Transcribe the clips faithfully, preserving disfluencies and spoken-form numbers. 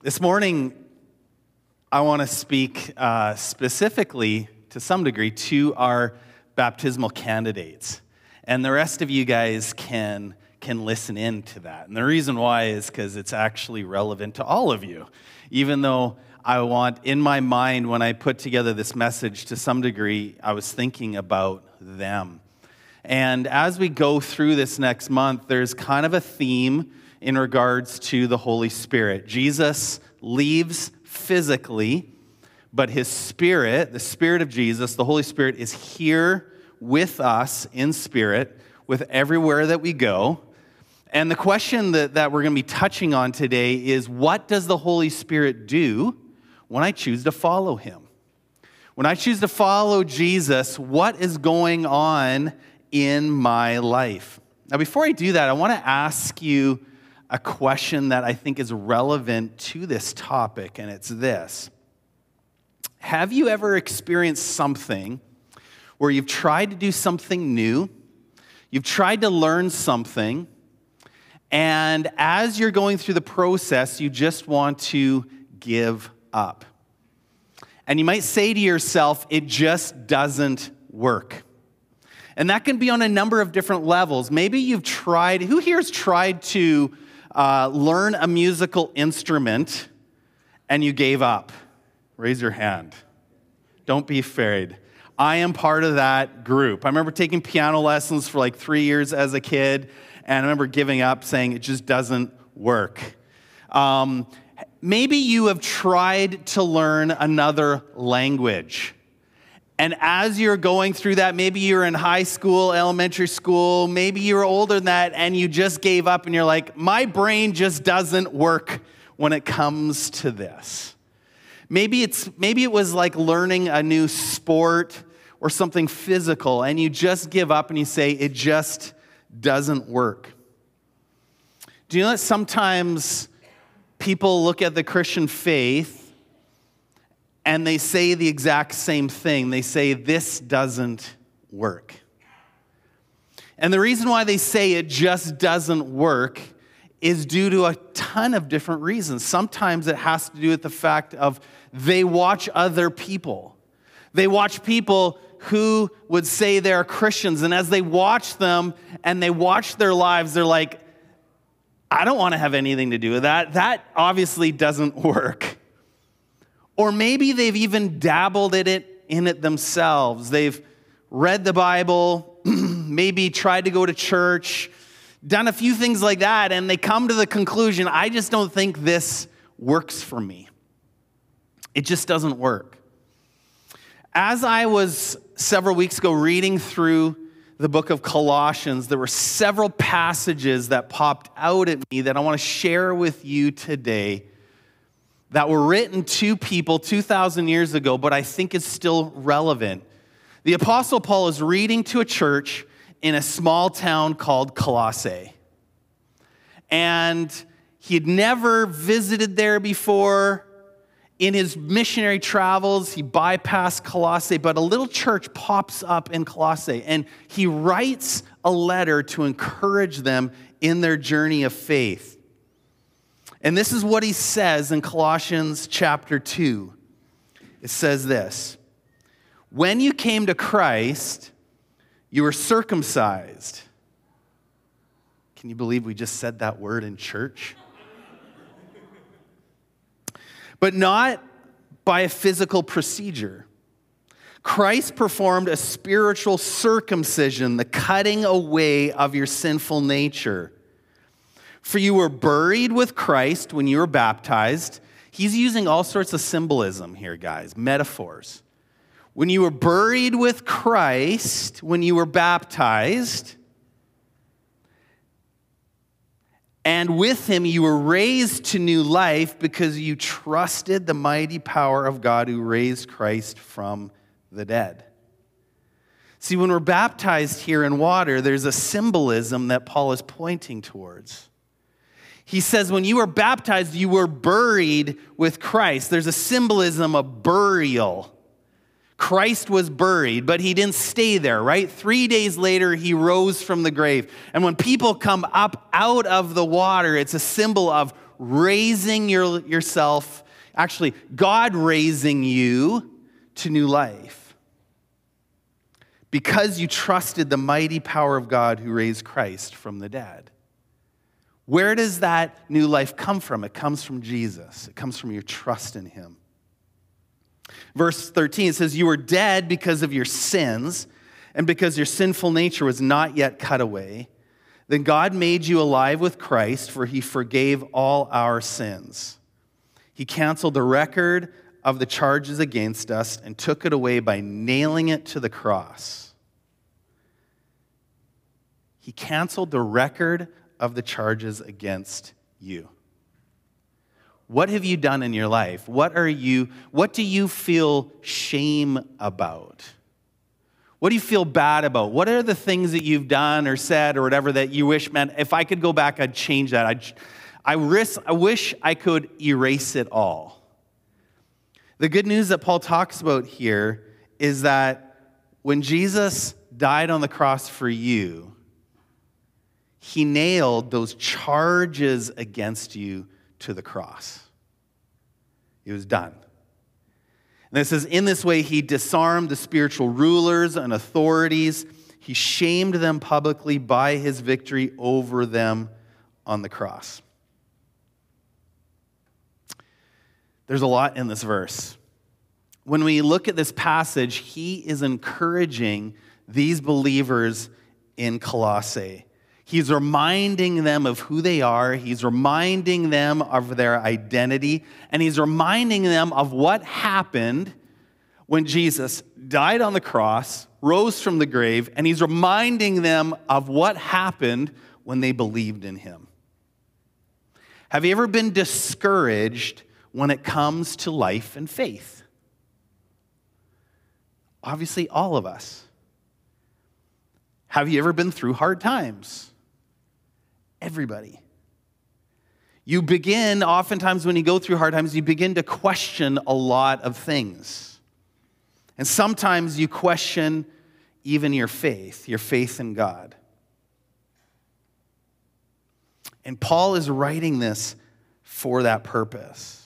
This morning, I want to speak uh, specifically, to some degree, to our baptismal candidates. And the rest of you guys can, can listen in to that. And the reason why is because it's actually relevant to all of you. Even though I want, in my mind, when I put together this message, to some degree, I was thinking about them. And as we go through this next month, there's kind of a theme in regards to the Holy Spirit. Jesus leaves physically, but his Spirit, the Spirit of Jesus, the Holy Spirit, is here with us in spirit, with everywhere that we go. And the question that, that we're going to be touching on today is, what does the Holy Spirit do when I choose to follow him? When I choose to follow Jesus, what is going on in my life? Now, before I do that, I want to ask you a question that I think is relevant to this topic, and it's this. Have you ever experienced something where you've tried to do something new, you've tried to learn something, and as you're going through the process, you just want to give up? And you might say to yourself, it just doesn't work. And that can be on a number of different levels. Maybe you've tried, who here has tried to uh, learn a musical instrument and you gave up? Raise your hand. Don't be afraid. I am part of that group. I remember taking piano lessons for like three years as a kid, and I remember giving up, saying it just doesn't work. Um, maybe you have tried to learn another language. And as you're going through that, maybe you're in high school, elementary school, maybe you're older than that, and you just gave up and you're like, my brain just doesn't work when it comes to this. Maybe it's maybe it was like learning a new sport or something physical, and you just give up and you say, it just doesn't work. Do you know that sometimes people look at the Christian faith and they say the exact same thing? They say, this doesn't work. And the reason why they say it just doesn't work is due to a ton of different reasons. Sometimes it has to do with the fact of they watch other people. They watch people who would say they're Christians, and as they watch them and they watch their lives, they're like, I don't want to have anything to do with that. That obviously doesn't work. Or maybe they've even dabbled in it, in it themselves. They've read the Bible, maybe tried to go to church, done a few things like that, and they come to the conclusion, I just don't think this works for me. It just doesn't work. As I was several weeks ago reading through the book of Colossians, there were several passages that popped out at me that I want to share with you today that were written to people two thousand years ago, but I think is still relevant. The Apostle Paul is reading to a church in a small town called Colossae. And he had never visited there before. In his missionary travels, he bypassed Colossae, but a little church pops up in Colossae, and he writes a letter to encourage them in their journey of faith. And this is what he says in Colossians chapter two. It says this: when you came to Christ, you were circumcised. Can you believe we just said that word in church? But not by a physical procedure. Christ performed a spiritual circumcision, the cutting away of your sinful nature. For you were buried with Christ when you were baptized. He's using all sorts of symbolism here, guys, metaphors. When you were buried with Christ, when you were baptized, and with him you were raised to new life because you trusted the mighty power of God who raised Christ from the dead. See, when we're baptized here in water, there's a symbolism that Paul is pointing towards. He says when you were baptized, you were buried with Christ. There's a symbolism of burial. Christ was buried, but he didn't stay there, right? Three days later, he rose from the grave. And when people come up out of the water, it's a symbol of raising your, yourself, actually, God raising you to new life. Because you trusted the mighty power of God who raised Christ from the dead. Where does that new life come from? It comes from Jesus. It comes from your trust in him. Verse thirteen says, you were dead because of your sins, and because your sinful nature was not yet cut away. Then God made you alive with Christ, for he forgave all our sins. He canceled the record of the charges against us and took it away by nailing it to the cross. He canceled the record of the charges against you. What have you done in your life? What are you, what do you feel shame about? What do you feel bad about? What are the things that you've done or said or whatever that you wish, man, if I could go back, I'd change that. I'd, I, risk, I wish I could erase it all. The good news that Paul talks about here is that when Jesus died on the cross for you, he nailed those charges against you to the cross. It was done. And it says, in this way, he disarmed the spiritual rulers and authorities. He shamed them publicly by his victory over them on the cross. There's a lot in this verse. When we look at this passage, he is encouraging these believers in Colossae. He's reminding them of who they are. He's reminding them of their identity. And he's reminding them of what happened when Jesus died on the cross, rose from the grave, and he's reminding them of what happened when they believed in him. Have you ever been discouraged when it comes to life and faith? Obviously, all of us. Have you ever been through hard times? Everybody. You begin, oftentimes when you go through hard times, you begin to question a lot of things. And sometimes you question even your faith, your faith in God. And Paul is writing this for that purpose.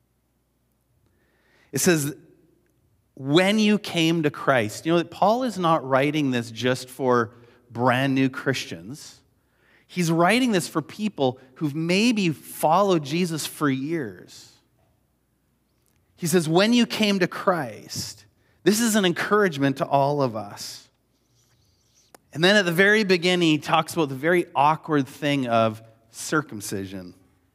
It says, when you came to Christ, you know, Paul is not writing this just for brand new Christians. He's writing this for people who've maybe followed Jesus for years. He says, when you came to Christ, this is an encouragement to all of us. And then at the very beginning, he talks about the very awkward thing of circumcision.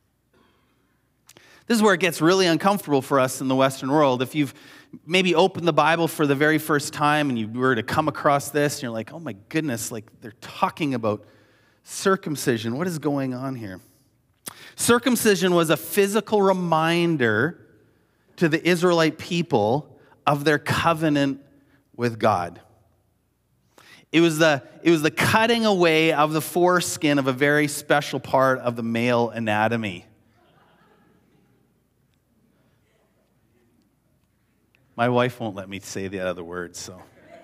This is where it gets really uncomfortable for us in the Western world. If you've maybe opened the Bible for the very first time and you were to come across this, and you're like, oh my goodness, like they're talking about circumcision. What is going on here? Circumcision was a physical reminder to the Israelite people of their covenant with God. It was the, it was the cutting away of the foreskin of a very special part of the male anatomy. My wife won't let me say the other words, so.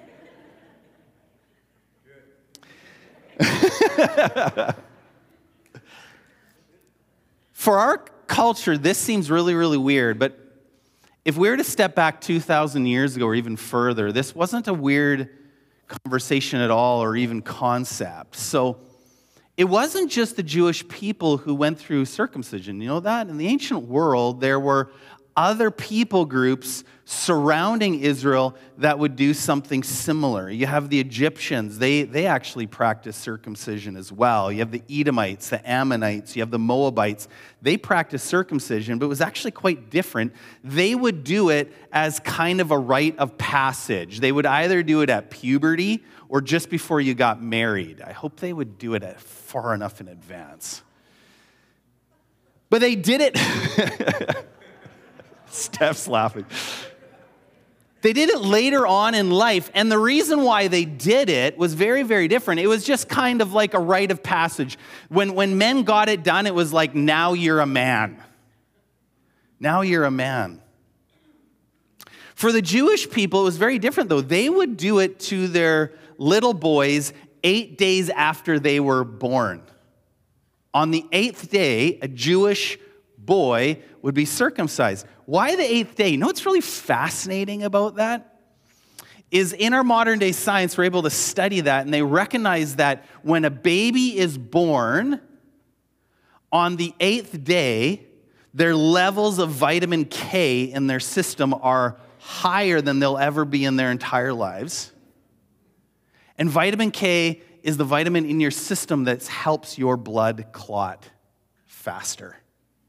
For our culture, this seems really, really weird, but if we were to step back two thousand years ago or even further, this wasn't a weird conversation at all or even concept. So it wasn't just the Jewish people who went through circumcision. You know that? In the ancient world, there were other people groups surrounding Israel that would do something similar. You have the Egyptians. They, they actually practiced circumcision as well. You have the Edomites, the Ammonites. You have the Moabites. They practiced circumcision, but it was actually quite different. They would do it as kind of a rite of passage. They would either do it at puberty or just before you got married. I hope they would do it at far enough in advance. But they did it. Steph's laughing. They did it later on in life, and the reason why they did it was very, very different. It was just kind of like a rite of passage. When, when men got it done, it was like, now you're a man. Now you're a man. For the Jewish people, it was very different, though. They would do it to their little boys eight days after they were born. On the eighth day, a Jewish boy would be circumcised. Why the eighth day? You know what's really fascinating about that? Is in our modern day science, we're able to study that, and they recognize that when a baby is born, on the eighth day, their levels of vitamin K in their system are higher than they'll ever be in their entire lives. And vitamin K is the vitamin in your system that helps your blood clot faster.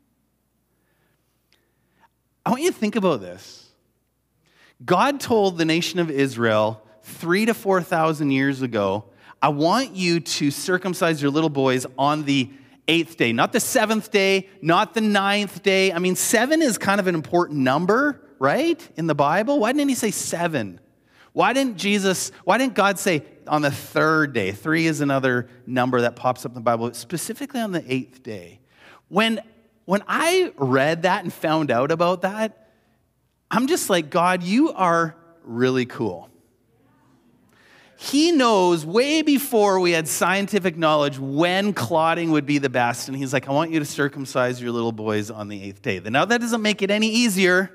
I want you to think about this. God told the nation of Israel three to four thousand years ago, I want you to circumcise your little boys on the eighth day, not the seventh day, not the ninth day. I mean, seven is kind of an important number, right, in the Bible. Why didn't he say seven? Why didn't Jesus, why didn't God say on the third day? Three is another number that pops up in the Bible, specifically on the eighth day. When, when I read that and found out about that, I'm just like, God, you are really cool. He knows way before we had scientific knowledge when clotting would be the best. And he's like, I want you to circumcise your little boys on the eighth day. Now, that doesn't make it any easier.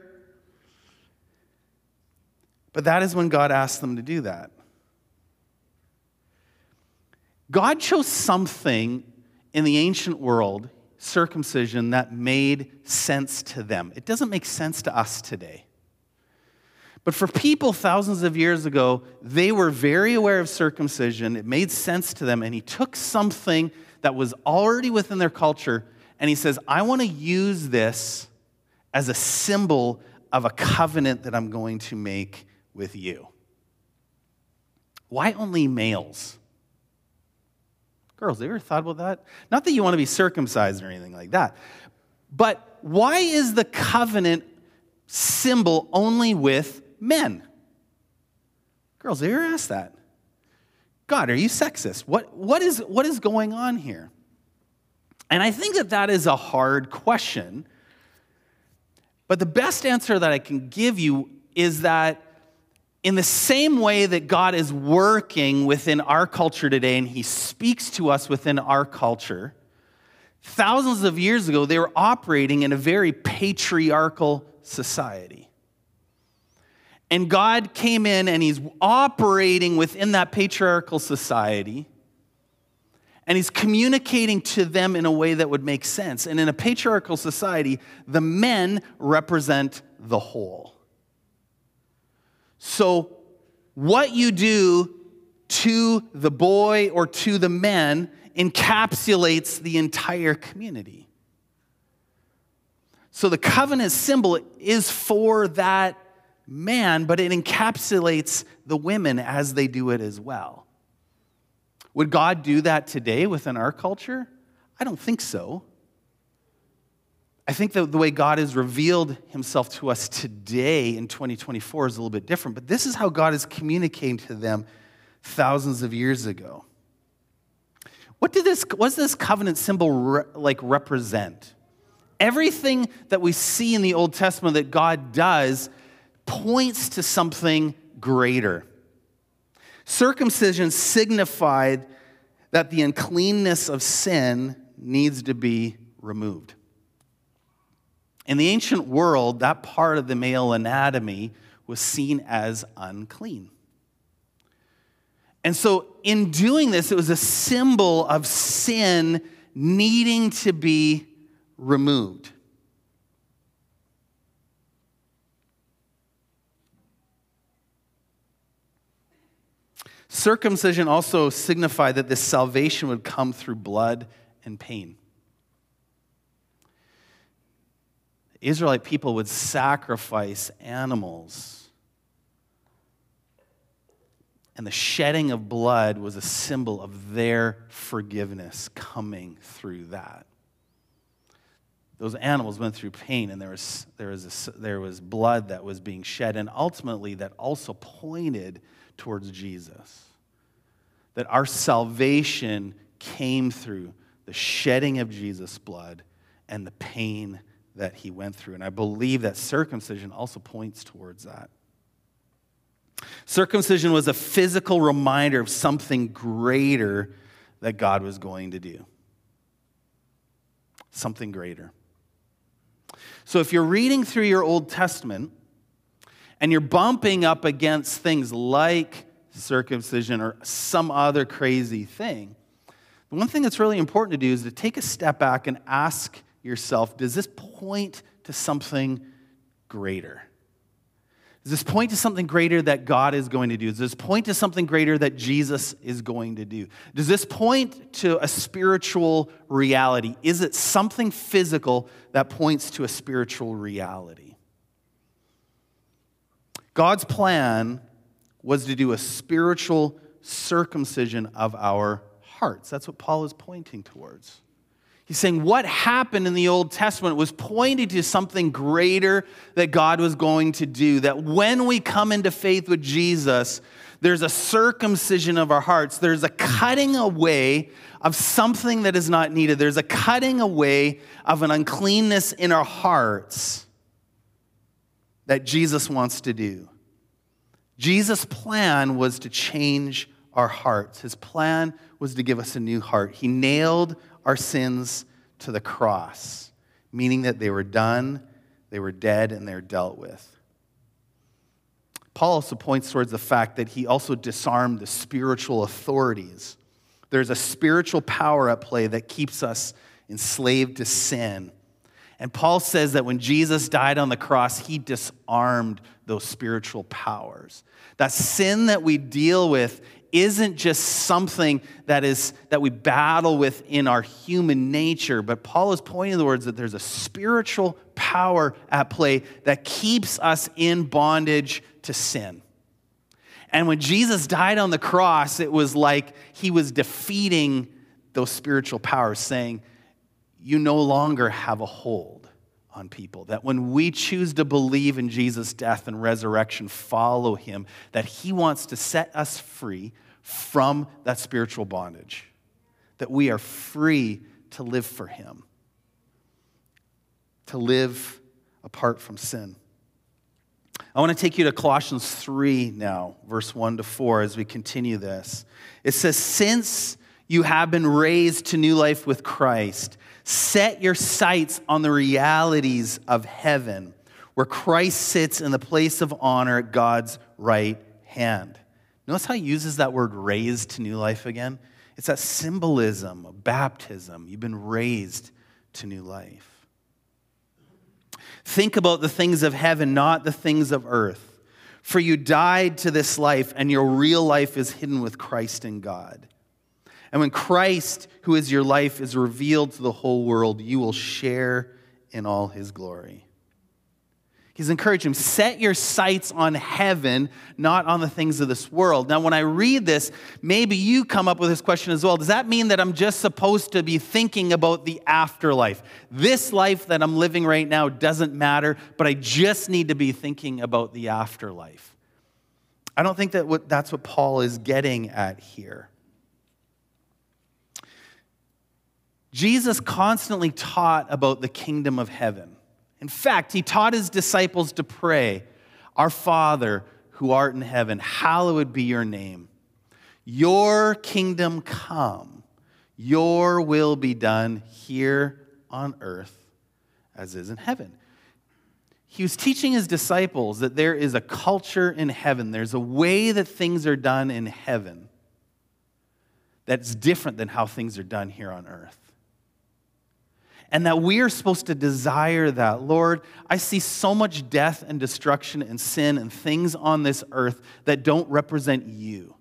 But that is when God asked them to do that. God chose something in the ancient world, circumcision, that made sense to them. It doesn't make sense to us today. But for people thousands of years ago, they were very aware of circumcision. It made sense to them. And he took something that was already within their culture, and he says, I want to use this as a symbol of a covenant that I'm going to make with you. Why only males? Girls, have you ever thought about that? Not that you want to be circumcised or anything like that, but why is the covenant symbol only with men? Girls, have you ever asked that? God, are you sexist? What, what, is, what is going on here? And I think that that is a hard question, but the best answer that I can give you is that in the same way that God is working within our culture today, and he speaks to us within our culture, thousands of years ago, they were operating in a very patriarchal society. And God came in and he's operating within that patriarchal society, and he's communicating to them in a way that would make sense. And in a patriarchal society, the men represent the whole. So what you do to the boy or to the men encapsulates the entire community. So the covenant symbol is for that man, but it encapsulates the women as they do it as well. Would God do that today within our culture? I don't think so. I think that the way God has revealed himself to us today in twenty twenty-four is a little bit different, but this is how God is communicating to them thousands of years ago. What did this, what does this covenant symbol re, like represent? Everything that we see in the Old Testament that God does points to something greater. Circumcision signified that the uncleanness of sin needs to be removed. In the ancient world, that part of the male anatomy was seen as unclean. And so in doing this, it was a symbol of sin needing to be removed. Circumcision also signified that this salvation would come through blood and pain. The Israelite people would sacrifice animals, and the shedding of blood was a symbol of their forgiveness coming through that. Those animals went through pain, and there was, there was, a, there was blood that was being shed, and ultimately that also pointed towards Jesus. That our salvation came through the shedding of Jesus' blood and the pain that he went through. And I believe that circumcision also points towards that. Circumcision was a physical reminder of something greater that God was going to do. Something greater. So if you're reading through your Old Testament and you're bumping up against things like circumcision or some other crazy thing, the one thing that's really important to do is to take a step back and ask yourself, does this point to something greater? Does this point to something greater that God is going to do? Does this point to something greater that Jesus is going to do? Does this point to a spiritual reality? Is it something physical that points to a spiritual reality? God's plan was to do a spiritual circumcision of our hearts. That's what Paul is pointing towards. He's saying what happened in the Old Testament was pointing to something greater that God was going to do. That when we come into faith with Jesus, there's a circumcision of our hearts. There's a cutting away of something that is not needed. There's a cutting away of an uncleanness in our hearts that Jesus wants to do. Jesus' plan was to change our hearts. His plan was to give us a new heart. He nailed our sins to the cross, meaning that they were done, they were dead, and they're dealt with. Paul also points towards the fact that he also disarmed the spiritual authorities. There's a spiritual power at play that keeps us enslaved to sin. And Paul says that when Jesus died on the cross, he disarmed those spiritual powers. That sin that we deal with isn't just something that is that we battle with in our human nature, but Paul is pointing towards that there's a spiritual power at play that keeps us in bondage to sin. And when Jesus died on the cross, it was like he was defeating those spiritual powers, saying, you no longer have a hold on people. That when we choose to believe in Jesus' death and resurrection, follow him, that he wants to set us free from that spiritual bondage. That we are free to live for him. To live apart from sin. I want to take you to Colossians three now, verse one to four, as we continue this. It says, since you have been raised to new life with Christ, set your sights on the realities of heaven, where Christ sits in the place of honor at God's right hand. Notice how he uses that word raised to new life again? It's that symbolism of baptism. You've been raised to new life. Think about the things of heaven, not the things of earth. For you died to this life, and your real life is hidden with Christ in God. And when Christ, who is your life, is revealed to the whole world, you will share in all his glory. He's encouraging him, set your sights on heaven, not on the things of this world. Now, when I read this, maybe you come up with this question as well. Does that mean that I'm just supposed to be thinking about the afterlife? This life that I'm living right now doesn't matter, but I just need to be thinking about the afterlife. I don't think that what, that's what Paul is getting at here. Jesus constantly taught about the kingdom of heaven. In fact, he taught his disciples to pray, our Father who art in heaven, hallowed be your name. Your kingdom come, your will be done here on earth as is in heaven. He was teaching his disciples that there is a culture in heaven. There's a way that things are done in heaven that's different than how things are done here on earth. And that we are supposed to desire that. Lord, I see so much death and destruction and sin and things on this earth that don't represent you.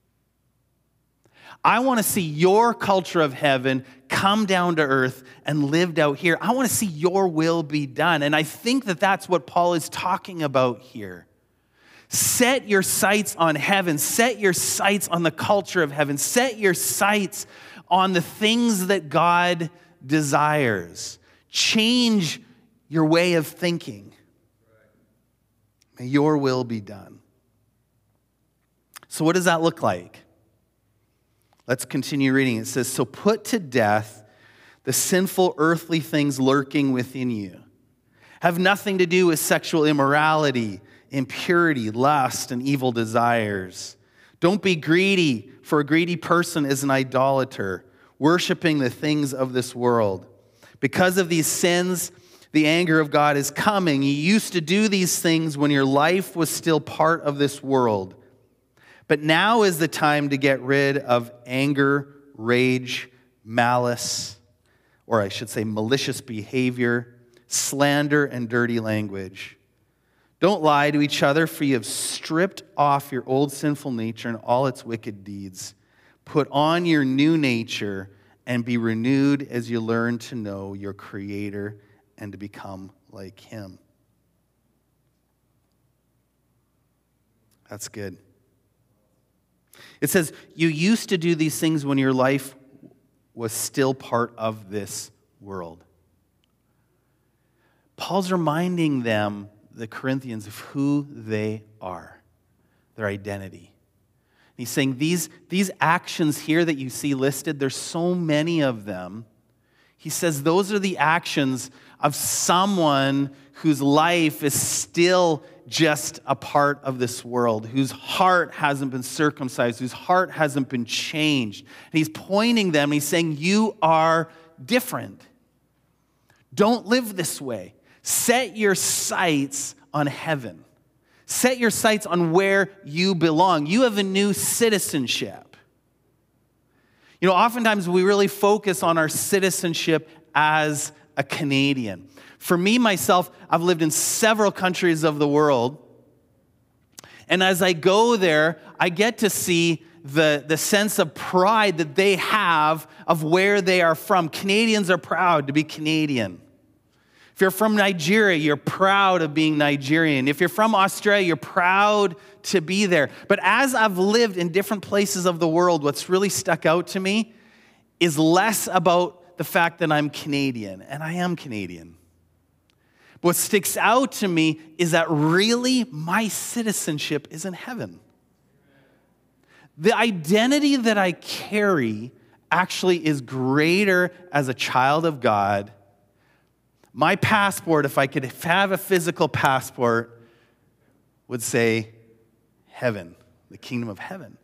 I want to see your culture of heaven come down to earth and lived out here. I want to see your will be done. And I think that that's what Paul is talking about here. Set your sights on heaven. Set your sights on the culture of heaven. Set your sights on the things that God desires. Change your way of thinking. May your will be done. So what does that look like? Let's continue reading. It says, so put to death the sinful earthly things lurking within you. Have nothing to do with sexual immorality, impurity, lust, and evil desires. Don't be greedy, for a greedy person is an idolater, worshiping the things of this world. Because of these sins, The anger of God is coming. You used to do these things when your life was still part of this world. But now is the time to get rid of anger, rage, malice, or I should say malicious behavior, slander, and dirty language. Don't lie to each other, for you have stripped off your old sinful nature and all its wicked deeds. Put on your new nature and be renewed as you learn to know your Creator and to become like Him. That's good. It says, you used to do these things when your life was still part of this world. Paul's reminding them, the Corinthians, of who they are, their identity. He's saying these, these actions here that you see listed, there's so many of them. He says those are the actions of someone whose life is still just a part of this world, whose heart hasn't been circumcised, whose heart hasn't been changed. And he's pointing them, he's saying, you are different. Don't live this way. Set your sights on heaven. Set your sights on where you belong. You have a new citizenship. You know, oftentimes we really focus on our citizenship as a Canadian. For me, myself, I've lived in several countries of the world. And as I go there, I get to see the, the sense of pride that they have of where they are from. Canadians are proud to be Canadian. If you're from Nigeria, you're proud of being Nigerian. If you're from Australia, you're proud to be there. But as I've lived in different places of the world, what's really stuck out to me is less about the fact that I'm Canadian, and I am Canadian. What sticks out to me is that really my citizenship is in heaven. The identity that I carry actually is greater as a child of God. My passport, if I could have a physical passport, would say heaven, the kingdom of heaven.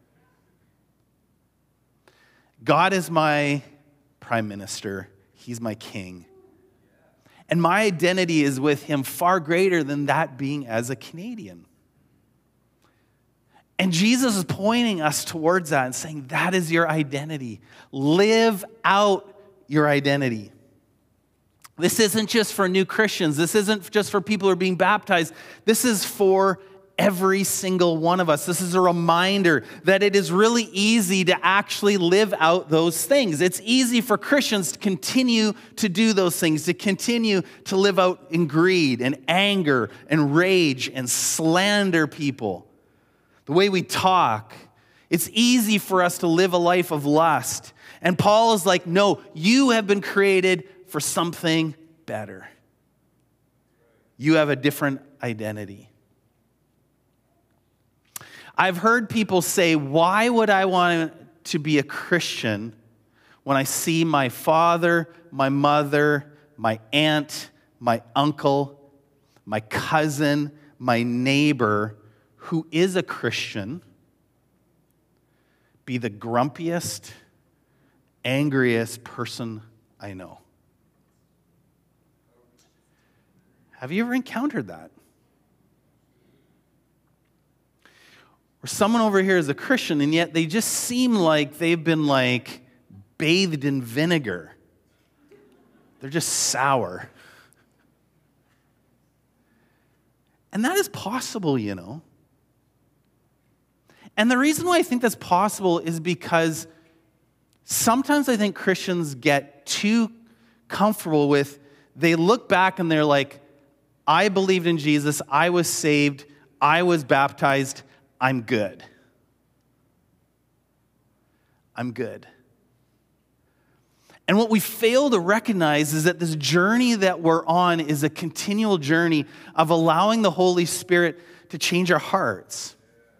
God is my prime minister. He's my king. And my identity is with him far greater than that being as a Canadian. And Jesus is pointing us towards that and saying, that is your identity. Live out your identity. This isn't just for new Christians. This isn't just for people who are being baptized. This is for every single one of us. This is a reminder that it is really easy to actually live out those things. It's easy for Christians to continue to do those things, to continue to live out in greed and anger and rage and slander people. The way we talk, it's easy for us to live a life of lust. And Paul is like, no, you have been created for something better. You have a different identity. I've heard people say, why would I want to be a Christian when I see my father, my mother, my aunt, my uncle, my cousin, my neighbor, who is a Christian, be the grumpiest, angriest person I know? Have you ever encountered that? Or someone over here is a Christian, and yet they just seem like they've been like bathed in vinegar. They're just sour. And that is possible, you know. And the reason why I think that's possible is because sometimes I think Christians get too comfortable with, they look back and they're like, I believed in Jesus, I was saved, I was baptized, I'm good. I'm good. And what we fail to recognize is that this journey that we're on is a continual journey of allowing the Holy Spirit to change our hearts.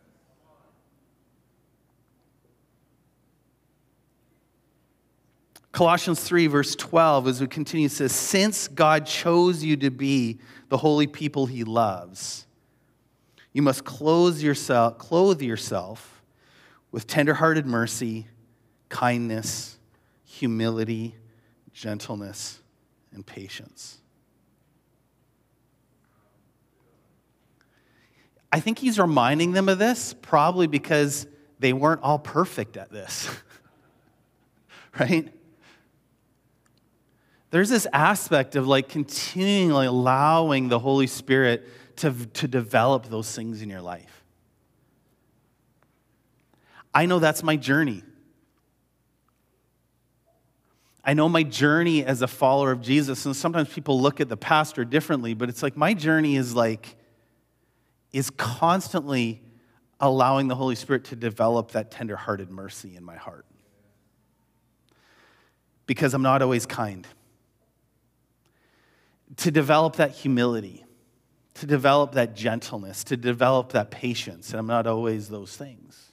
Colossians three, verse twelve, as we continue, says, since God chose you to be the holy people he loves, you must clothe yourself, clothe yourself with tender-hearted mercy, kindness, humility, gentleness, and patience. I think he's reminding them of this probably because they weren't all perfect at this. Right? There's this aspect of like continually allowing the Holy Spirit to, to develop those things in your life. I know that's my journey. I know my journey as a follower of Jesus, and sometimes people look at the pastor differently, but it's like my journey is like, is constantly allowing the Holy Spirit to develop that tender-hearted mercy in my heart. Because I'm not always kind. To develop that humility, to develop that gentleness, to develop that patience, and I'm not always those things.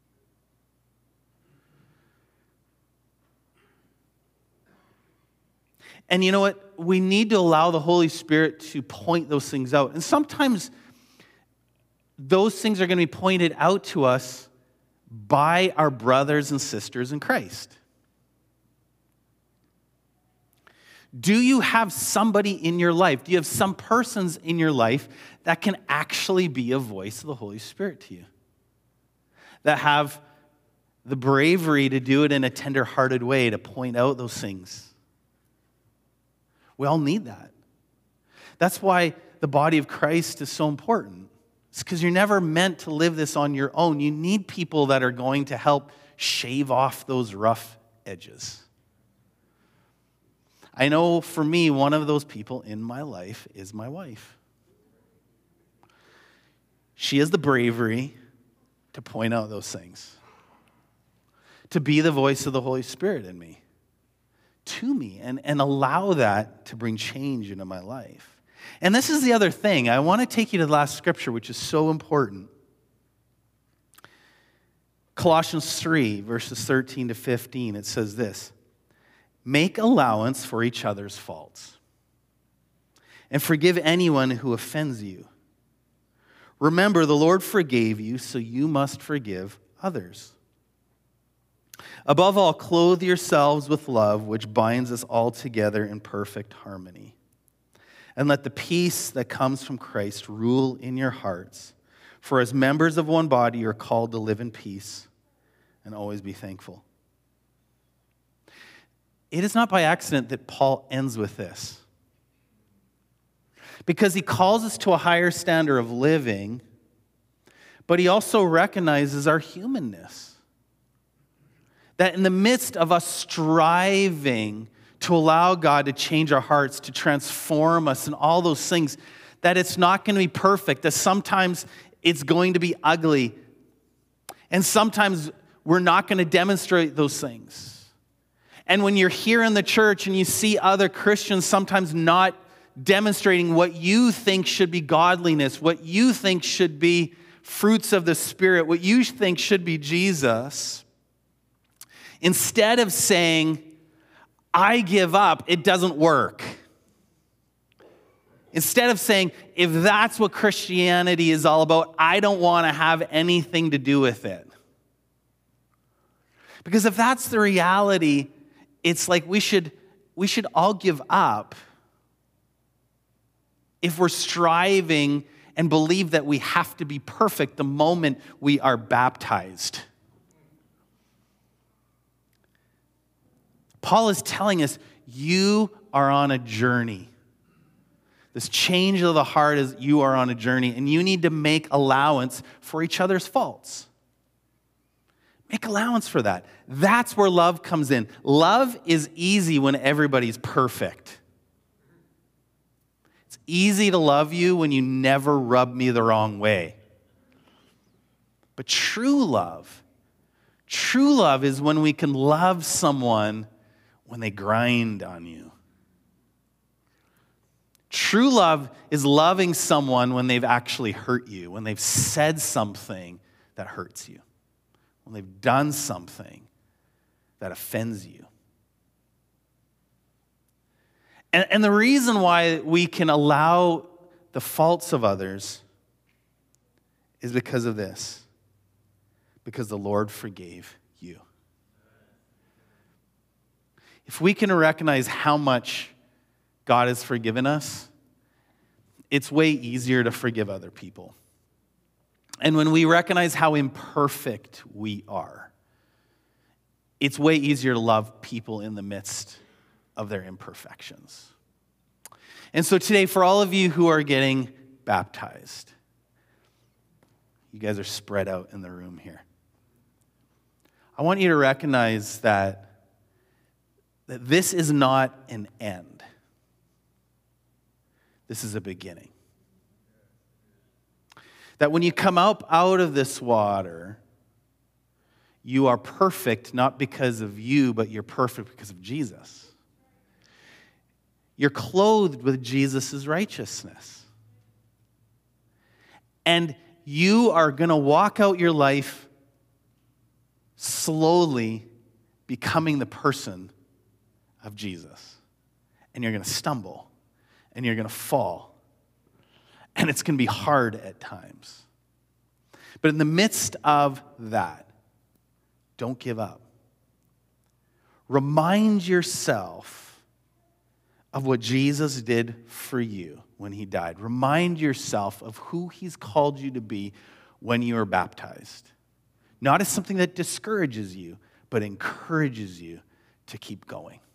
And you know what? We need to allow the Holy Spirit to point those things out. And sometimes those things are going to be pointed out to us by our brothers and sisters in Christ. Do you have somebody in your life? Do you have some persons in your life that can actually be a voice of the Holy Spirit to you? That have the bravery to do it in a tender-hearted way, to point out those things. We all need that. That's why the body of Christ is so important. It's because you're never meant to live this on your own. You need people that are going to help shave off those rough edges. I know for me, one of those people in my life is my wife. She has the bravery to point out those things, to be the voice of the Holy Spirit in me, to me, and, and allow that to bring change into my life. And this is the other thing. I want to take you to the last scripture, which is so important. Colossians three, verses thirteen to fifteen, it says this: make allowance for each other's faults, and forgive anyone who offends you. Remember, the Lord forgave you, so you must forgive others. Above all, clothe yourselves with love, which binds us all together in perfect harmony. And let the peace that comes from Christ rule in your hearts. For as members of one body, you're called to live in peace and always be thankful. It is not by accident that Paul ends with this. Because he calls us to a higher standard of living, but he also recognizes our humanness. That in the midst of us striving to allow God to change our hearts, to transform us and all those things, that it's not going to be perfect, that sometimes it's going to be ugly, and sometimes we're not going to demonstrate those things. And when you're here in the church and you see other Christians sometimes not demonstrating what you think should be godliness, what you think should be fruits of the Spirit, what you think should be Jesus, instead of saying, I give up, it doesn't work. Instead of saying, if that's what Christianity is all about, I don't want to have anything to do with it. Because if that's the reality, it's like we should, we should all give up if we're striving and believe that we have to be perfect the moment we are baptized. Paul is telling us, you are on a journey. This change of the heart is you are on a journey, and you need to make allowance for each other's faults. Make allowance for that. That's where love comes in. Love is easy when everybody's perfect. It's easy to love you when you never rub me the wrong way. But true love, true love is when we can love someone when they grind on you. True love is loving someone when they've actually hurt you, when they've said something that hurts you, when they've done something that offends you. And, and the reason why we can allow the faults of others is because of this. Because the Lord forgave you. If we can recognize how much God has forgiven us, it's way easier to forgive other people. And when we recognize how imperfect we are, it's way easier to love people in the midst of their imperfections. And so today, for all of you who are getting baptized, you guys are spread out in the room here. I want you to recognize that, that this is not an end. This is a beginning. That when you come up out of this water, you are perfect not because of you, but you're perfect because of Jesus. You're clothed with Jesus' righteousness. And you are going to walk out your life slowly becoming the person of Jesus. And you're going to stumble. And you're going to fall. And it's going to be hard at times. But in the midst of that, don't give up. Remind yourself of what Jesus did for you when he died. Remind yourself of who he's called you to be when you are baptized. Not as something that discourages you, but encourages you to keep going.